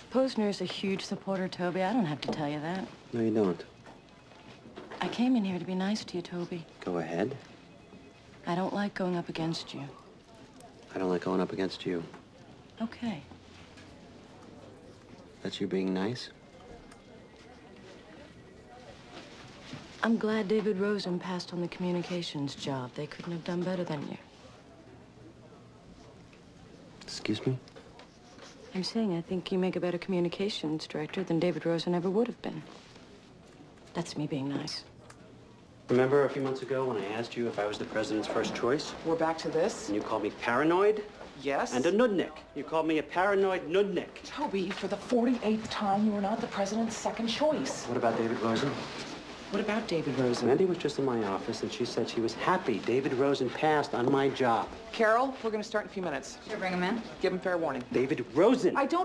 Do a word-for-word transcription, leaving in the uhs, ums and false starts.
Posner's a huge supporter, Toby. I don't have to tell you that. No, you don't. I came in here to be nice to you, Toby. Go ahead. I don't like going up against you. I don't like going up against you. Okay. That's you being nice? I'm glad David Rosen passed on the communications job. They couldn't have done better than you. Excuse me? I'm saying I think you make a better communications director than David Rosen ever would have been. That's me being nice. Remember a few months ago when I asked you if I was the president's first choice? We're back to this? And you called me paranoid? Yes. And a nudnik. You called me a paranoid nudnik. Toby, for the forty-eighth time, you were not the president's second choice. What about David Rosen? What about David Rosen? Mandy was just in my office, and she said she was happy David Rosen passed on my job. Carol, we're going to start in a few minutes. Should I bring him in? Give him fair warning. David Rosen! I don't